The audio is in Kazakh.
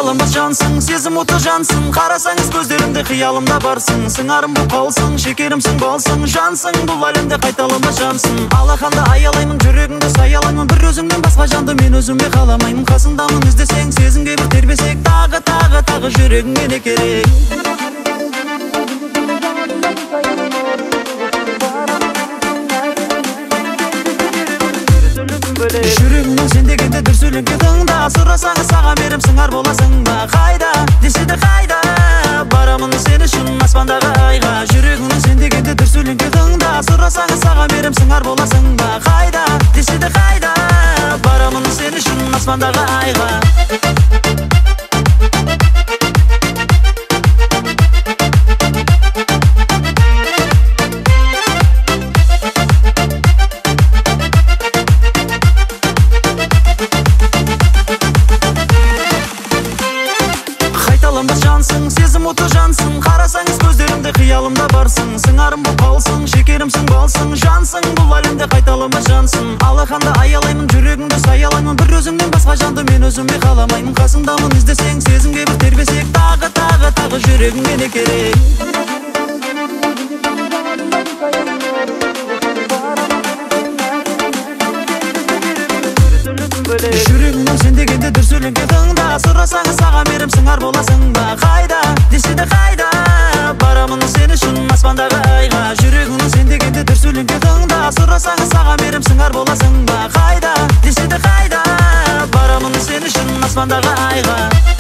Қайталанбас жансың, сезім оты жансың, қарасаңыз көздеріңде қиялымда барсың. Сыңарым бұл қалсың, шекерімсің болсың, жансың бұл әлемде қайталанбас жансың. Алақанда аялаймын, жүрегіңді саялаймын, бір өзіңнен басқа жанды мен өзіме қаламаймын. Қасыңдамын іздесең, сезімге бір тербесек, тағы жүрегіңе не керек? Жүрегімнің сен дегенде дүрсіліңке тыңда, сұрасаңыз саған берем сыңар боласың ба? Қайда, десе де қайда, барамын сен үшін аспандағы айға. Жүрегімнің сен дегенде дүрсіліңке тыңда, сұрасаңыз саған берем сыңар боласың ба? Қайда, десе де қайда, барамын сен үшін аспандағы айға. Қайталанбас жансың, сезім оты жансың, қарасаңыз көздеріңде қиялымда барсың. Сыңарым бұл қалсың, шекерімсің болсың, жансың бұл әлемде қайталанбас жансың. Алақанда аялаймын, жүрегіңді саялаймын, бір өзіңнен басқа жанды мен өзіме қаламаймын. Қасыңдамын іздесең, сезімге бір тербесек, тағы жүрегіңе не керек? Жүрегімнің сен дегенде дүрсіліңке тыңда, сұрасаңыз саған берем сыңар боласың ба? Қайда, десе де қайда, барамын сен үшін аспандағы айға. Жүрегімнің сен дегенде дүрсіліңке тыңда, сұрасаңыз саған берем сыңар боласың ба? Қайда, десе де қайда, барамын сен үшін аспандағы айға.